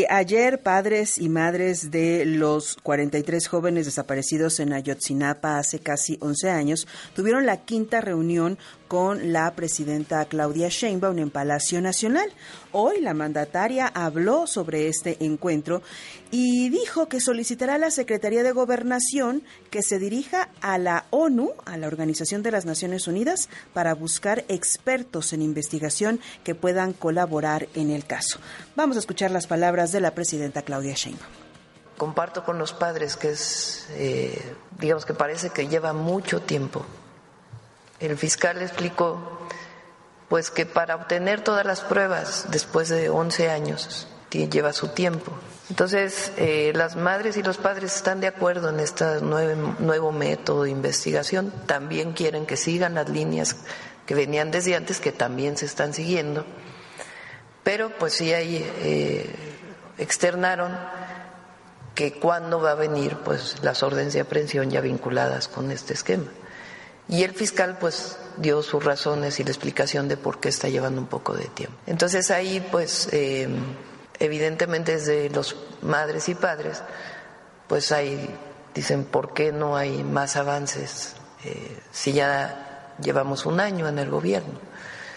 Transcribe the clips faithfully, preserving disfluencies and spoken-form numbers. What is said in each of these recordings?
ayer padres y madres de los cuarenta y tres jóvenes desaparecidos en Ayotzinapa hace casi once años tuvieron la quinta reunión con la presidenta Claudia Sheinbaum en Palacio Nacional. Hoy la mandataria habló sobre este encuentro y dijo que solicitará a la Secretaría de Gobernación que se dirija a la ONU, a la Organización de las Naciones Unidas, para buscar expertos en investigación que puedan colaborar en el caso. Vamos a escuchar las palabras de la presidenta Claudia Sheinbaum. Comparto con los padres que es, eh, digamos que parece que lleva mucho tiempo. El fiscal explicó pues que para obtener todas las pruebas después de once años lleva su tiempo. Entonces, eh, las madres y los padres están de acuerdo en este nuevo, nuevo método de investigación. También quieren que sigan las líneas que venían desde antes, que también se están siguiendo. Pero pues sí ahí eh, externaron que cuándo va a venir pues las órdenes de aprehensión ya vinculadas con este esquema. Y el fiscal pues dio sus razones y la explicación de por qué está llevando un poco de tiempo. Entonces ahí pues eh, evidentemente desde los madres y padres pues ahí dicen por qué no hay más avances eh, si ya llevamos un año en el gobierno.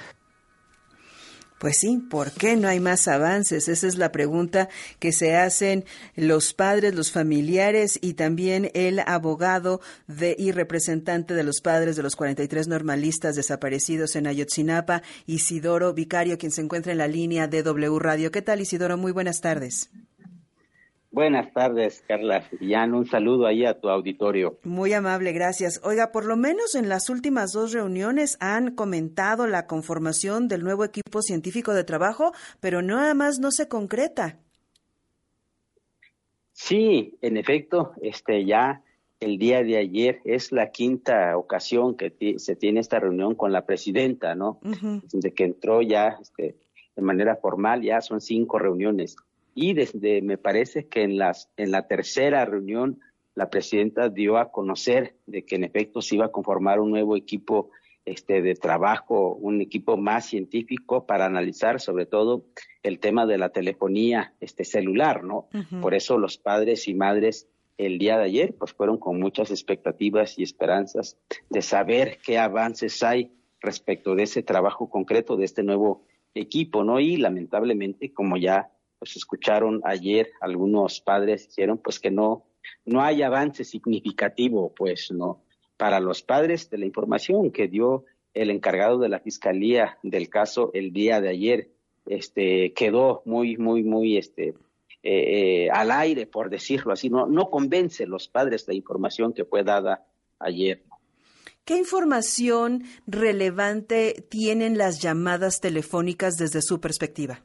Pues sí, ¿por qué no hay más avances? Esa es la pregunta que se hacen los padres, los familiares y también el abogado de, y representante de los padres de los cuarenta y tres normalistas desaparecidos en Ayotzinapa, Isidoro Vicario, quien se encuentra en la línea de W Radio. ¿Qué tal, Isidoro? Muy buenas tardes. Buenas tardes, Carla Sillán. Un saludo ahí a tu auditorio. Muy amable, gracias. Oiga, por lo menos en las últimas dos reuniones han comentado la conformación del nuevo equipo científico de trabajo, pero nada más no se concreta. Sí, en efecto, este ya el día de ayer es la quinta ocasión que t- se tiene esta reunión con la presidenta, ¿no? Uh-huh. Desde que entró ya este, de manera formal, ya son cinco reuniones. Y desde, me parece que en las en la tercera reunión la presidenta dio a conocer de que en efecto se iba a conformar un nuevo equipo este de trabajo, un equipo más científico para analizar sobre todo el tema de la telefonía este celular, ¿no? Uh-huh. Por eso los padres y madres el día de ayer pues fueron con muchas expectativas y esperanzas de saber qué avances hay respecto de ese trabajo concreto de este nuevo equipo, ¿no? Y lamentablemente, como ya pues escucharon ayer algunos padres dijeron pues que no no hay avance significativo pues no para los padres de la información que dio el encargado de la fiscalía del caso el día de ayer este quedó muy muy muy este eh, eh, al aire, por decirlo así, no no convence a los padres la información que fue dada ayer. ¿Qué información relevante tienen las llamadas telefónicas desde su perspectiva?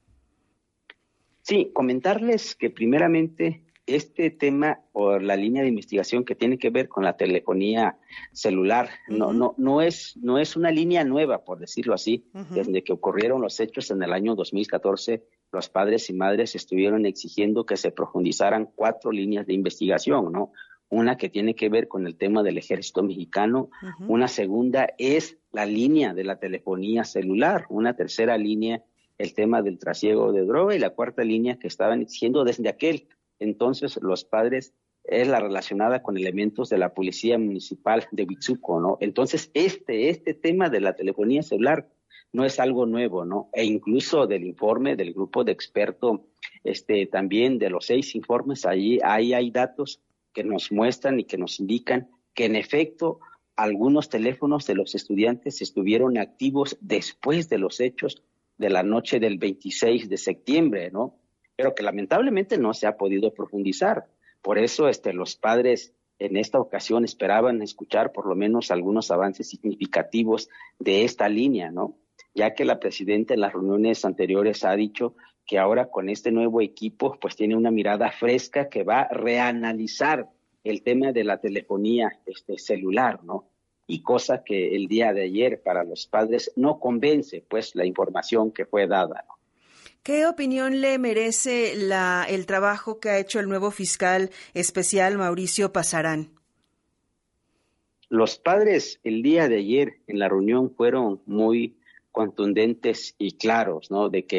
Sí, comentarles que primeramente este tema o la línea de investigación que tiene que ver con la telefonía celular uh-huh. no no no es no es una línea nueva, por decirlo así. Uh-huh. Desde que ocurrieron los hechos en el año dos mil catorce, los padres y madres estuvieron exigiendo que se profundizaran cuatro líneas de investigación, ¿no? Una que tiene que ver con el tema del ejército mexicano, uh-huh. Una segunda es la línea de la telefonía celular, una tercera línea el tema del trasiego de droga y la cuarta línea que estaban exigiendo desde aquel entonces los padres es la relacionada con elementos de la policía municipal de Huitzuco, ¿no? Entonces este este tema de la telefonía celular no es algo nuevo, ¿no? E incluso del informe del grupo de expertos, este también de los seis informes, ahí, ahí hay datos que nos muestran y que nos indican que en efecto algunos teléfonos de los estudiantes estuvieron activos después de los hechos de la noche del veintiséis de septiembre, ¿no? Pero que lamentablemente no se ha podido profundizar. Por eso este, los padres en esta ocasión esperaban escuchar por lo menos algunos avances significativos de esta línea, ¿no? Ya que la presidenta en las reuniones anteriores ha dicho que ahora con este nuevo equipo pues tiene una mirada fresca que va a reanalizar el tema de la telefonía este, celular, ¿no? Y cosa que el día de ayer para los padres no convence pues la información que fue dada, ¿no? ¿Qué opinión le merece la, el trabajo que ha hecho el nuevo fiscal especial Mauricio Pasarán? Los padres el día de ayer en la reunión fueron muy contundentes y claros, ¿no? De que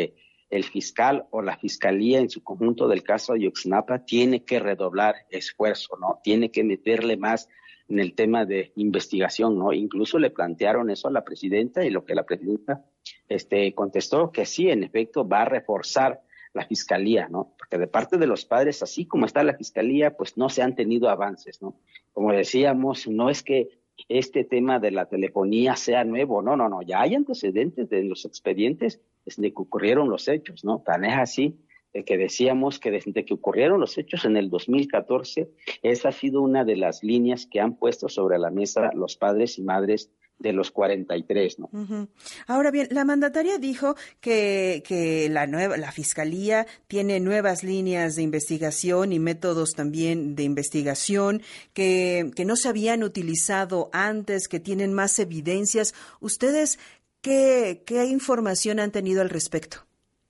el fiscal o la fiscalía en su conjunto del caso Ayotzinapa tiene que redoblar esfuerzo, ¿no? Tiene que meterle más en el tema de investigación, ¿no? Incluso le plantearon eso a la presidenta y lo que la presidenta este, contestó, que sí, en efecto, va a reforzar la fiscalía, ¿no? Porque de parte de los padres, así como está la fiscalía, pues no se han tenido avances, ¿no? Como decíamos, no es que este tema de la telefonía sea nuevo, no, no, no, ya hay antecedentes de los expedientes desde que ocurrieron los hechos, ¿no? Tan es así de que decíamos que desde que ocurrieron los hechos en el dos mil catorce, esa ha sido una de las líneas que han puesto sobre la mesa los padres y madres de los cuarenta y tres, ¿no? Uh-huh. Ahora bien, la mandataria dijo que, que la nueva, la Fiscalía tiene nuevas líneas de investigación y métodos también de investigación que, que no se habían utilizado antes, que tienen más evidencias. ¿Ustedes qué, qué información han tenido al respecto?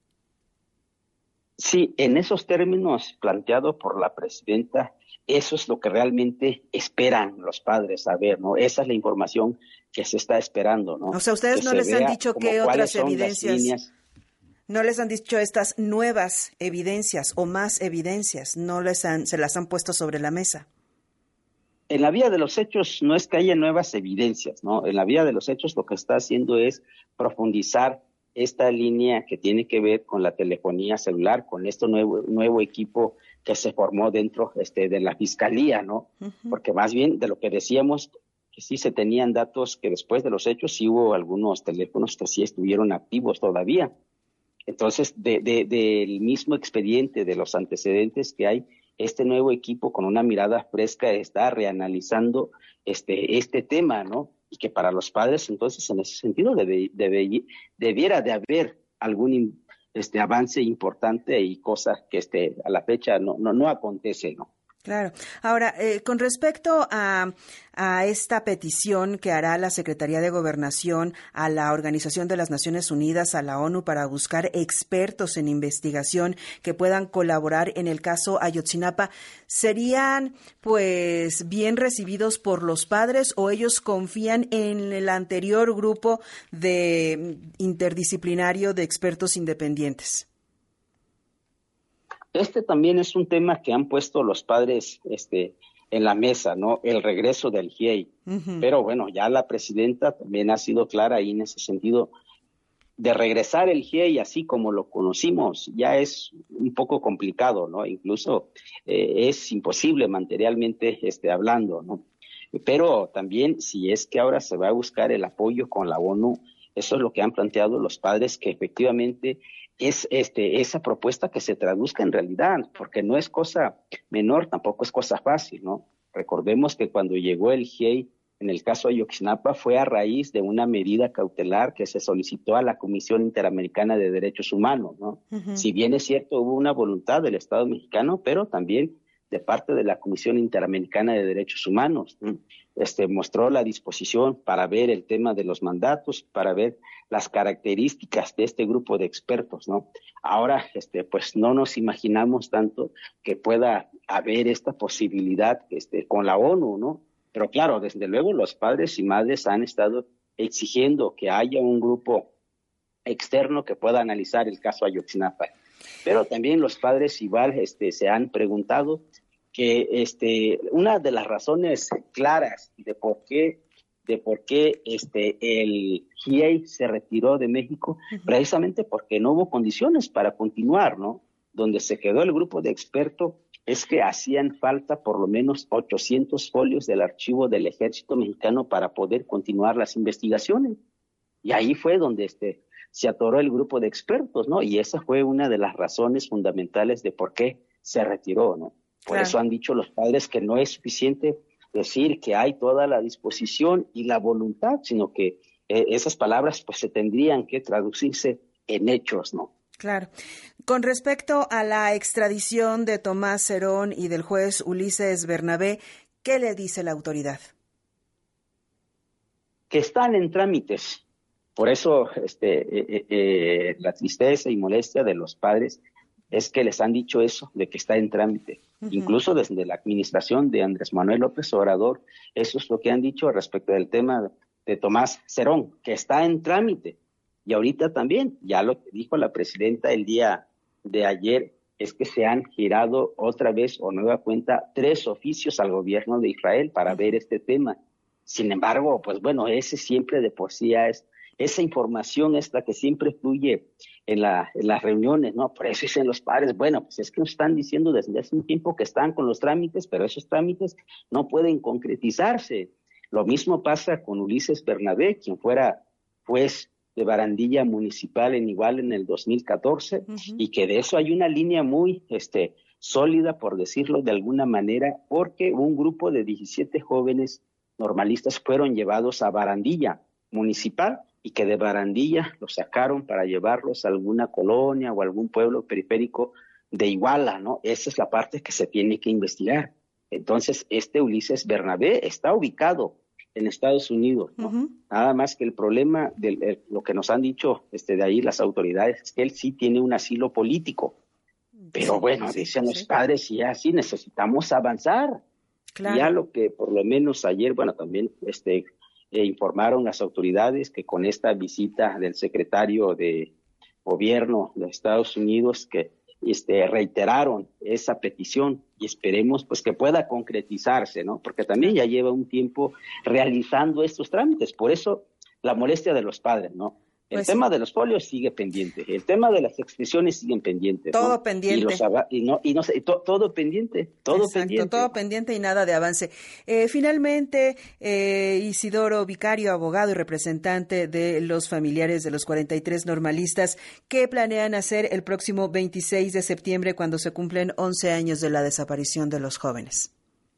Sí, en esos términos planteados por la presidenta, eso es lo que realmente esperan los padres saber, ¿no? Esa es la información que se está esperando, ¿no? O sea, ustedes que no les han dicho qué otras evidencias, no les han dicho estas nuevas evidencias o más evidencias, no les han, se las han puesto sobre la mesa. En la vía de los hechos no es que haya nuevas evidencias, ¿no? En la vía de los hechos lo que está haciendo es profundizar esta línea que tiene que ver con la telefonía celular, con este nuevo, nuevo equipo que se formó dentro este, de la Fiscalía, ¿no? Uh-huh. Porque más bien de lo que decíamos, que sí se tenían datos que después de los hechos sí hubo algunos teléfonos que sí estuvieron activos todavía. Entonces, de, de, del mismo expediente, de los antecedentes que hay, este nuevo equipo con una mirada fresca está reanalizando este, este tema, ¿no? Y que para los padres, entonces, en ese sentido, debe, debe, debiera de haber algún este, avance importante y cosas que este, a la fecha no, no, no acontece, ¿no? Claro. Ahora, eh, con respecto a, a esta petición que hará la Secretaría de Gobernación a la Organización de las Naciones Unidas, a la ONU, para buscar expertos en investigación que puedan colaborar en el caso Ayotzinapa, ¿serían pues bien recibidos por los padres o ellos confían en el anterior grupo de interdisciplinario de expertos independientes? Este también es un tema que han puesto los padres este, en la mesa, ¿no? El regreso del G I E I. Uh-huh. Pero bueno, ya la presidenta también ha sido clara ahí en ese sentido. De regresar el G I E I así como lo conocimos ya es un poco complicado, ¿no? Incluso eh, es imposible materialmente este, hablando, ¿no? Pero también si es que ahora se va a buscar el apoyo con la ONU, eso es lo que han planteado los padres, que efectivamente es este, esa propuesta que se traduzca en realidad, porque no es cosa menor, tampoco es cosa fácil, ¿no? Recordemos que cuando llegó el G I E I, en el caso de Ayotzinapa, fue a raíz de una medida cautelar que se solicitó a la Comisión Interamericana de Derechos Humanos, ¿no? Uh-huh. Si bien es cierto, hubo una voluntad del Estado mexicano, pero también de parte de la Comisión Interamericana de Derechos Humanos, ¿no? Este, mostró la disposición para ver el tema de los mandatos, para ver las características de este grupo de expertos, ¿no? Ahora, este, pues no nos imaginamos tanto que pueda haber esta posibilidad este, con la ONU, ¿no? Pero claro, desde luego los padres y madres han estado exigiendo que haya un grupo externo que pueda analizar el caso Ayotzinapa. Pero también los padres igual este, se han preguntado que este, una de las razones claras de por qué, de por qué este, el G I E I se retiró de México, uh-huh. precisamente porque no hubo condiciones para continuar, ¿no? Donde se quedó el grupo de expertos es que hacían falta por lo menos ochocientos folios del archivo del Ejército Mexicano para poder continuar las investigaciones. Y ahí fue donde este, se atoró el grupo de expertos, ¿no? Y esa fue una de las razones fundamentales de por qué se retiró, ¿no? Por claro. Eso han dicho los padres que no es suficiente decir que hay toda la disposición y la voluntad, sino que eh, esas palabras pues se tendrían que traducirse en hechos, ¿no? Claro. Con respecto a la extradición de Tomás Cerón y del juez Ulises Bernabé, ¿qué le dice la autoridad? Que están en trámites. Por eso este, eh, eh, la tristeza y molestia de los padres es que les han dicho eso, de que está en trámite. Uh-huh. Incluso desde la administración de Andrés Manuel López Obrador, eso es lo que han dicho respecto del tema de Tomás Cerón, que está en trámite. Y ahorita también, ya lo que dijo la presidenta el día de ayer, es que se han girado otra vez o nueva cuenta tres oficios al gobierno de Israel para ver este tema. Sin embargo, pues bueno, ese siempre de por sí es, esa información es la que siempre fluye en, la, en las reuniones, ¿no? Por eso dicen los padres, bueno, pues es que nos están diciendo desde hace un tiempo que están con los trámites, pero esos trámites no pueden concretizarse. Lo mismo pasa con Ulises Bernabé, quien fuera juez de Barandilla Municipal en Iguala en el dos mil catorce, uh-huh. y que de eso hay una línea muy este, sólida, por decirlo de alguna manera, porque un grupo de diecisiete jóvenes normalistas fueron llevados a Barandilla Municipal y que de Barandilla los sacaron para llevarlos a alguna colonia o algún pueblo periférico de Iguala, ¿no? Esa es la parte que se tiene que investigar. Entonces, este Ulises Bernabé está ubicado en Estados Unidos, ¿no? Uh-huh. Nada más que el problema de eh, lo que nos han dicho este, de ahí las autoridades es que él sí tiene un asilo político. Pero sí, bueno, sí, dicen sí. los padres, y ya sí necesitamos avanzar. Claro. Ya lo que por lo menos ayer, bueno, también este, eh, informaron las autoridades que con esta visita del secretario de Gobierno de Estados Unidos, que Este, reiteraron esa petición y esperemos pues que pueda concretizarse, ¿no? Porque también ya lleva un tiempo realizando estos trámites, por eso la molestia de los padres, ¿no? El pues tema sí. de los folios sigue pendiente, el tema de las extensiones siguen pendientes. Todo ¿no? pendiente. Y, los, y, no, y no sé, to, todo pendiente, todo Exacto, pendiente. todo pendiente y nada de avance. Eh, finalmente, eh, Isidoro Vicario, abogado y representante de los familiares de los cuarenta y tres normalistas, ¿qué planean hacer el próximo veintiséis de septiembre cuando se cumplen once años de la desaparición de los jóvenes?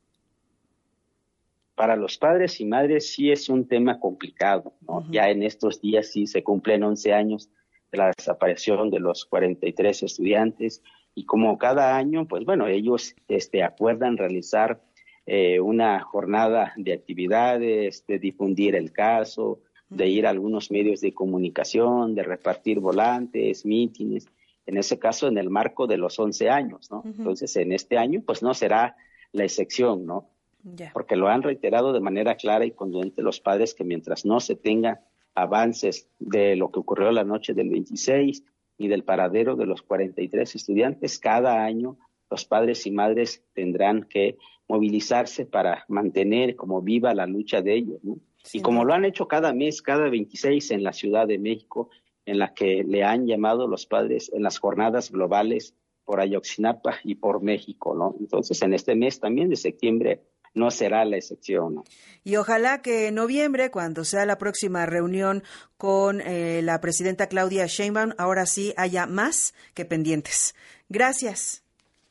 Para los padres y madres sí es un tema complicado, ¿no? Uh-huh. Ya en estos días sí se cumplen once años de la desaparición de los cuarenta y tres estudiantes y como cada año, pues bueno, ellos este, acuerdan realizar eh, una jornada de actividades, de difundir el caso, uh-huh. de ir a algunos medios de comunicación, de repartir volantes, mítines, en ese caso en el marco de los once años, ¿no? Uh-huh. Entonces en este año pues no será la excepción, ¿no? Yeah. Porque lo han reiterado de manera clara y contundente los padres que mientras no se tenga avances de lo que ocurrió la noche del veintiséis y del paradero de los cuarenta y tres estudiantes, cada año los padres y madres tendrán que movilizarse para mantener como viva la lucha de ellos, ¿no? Sí, y como ¿no? lo han hecho cada mes, cada veintiséis en la Ciudad de México, en la que le han llamado los padres en las jornadas globales por Ayotzinapa y por México, ¿no? Entonces en este mes también de septiembre no será la excepción, ¿no? Y ojalá que en noviembre, cuando sea la próxima reunión con eh, la presidenta Claudia Sheinbaum, ahora sí haya más que pendientes. Gracias.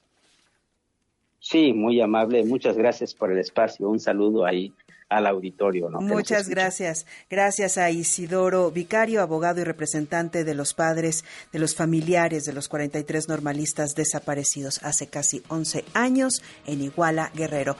Sí, muy amable. Muchas gracias por el espacio. Un saludo ahí al auditorio, ¿no? Muchas gracias. Gracias a Isidoro Vicario, abogado y representante de los padres, de los familiares de los cuarenta y tres normalistas desaparecidos hace casi once años en Iguala, Guerrero.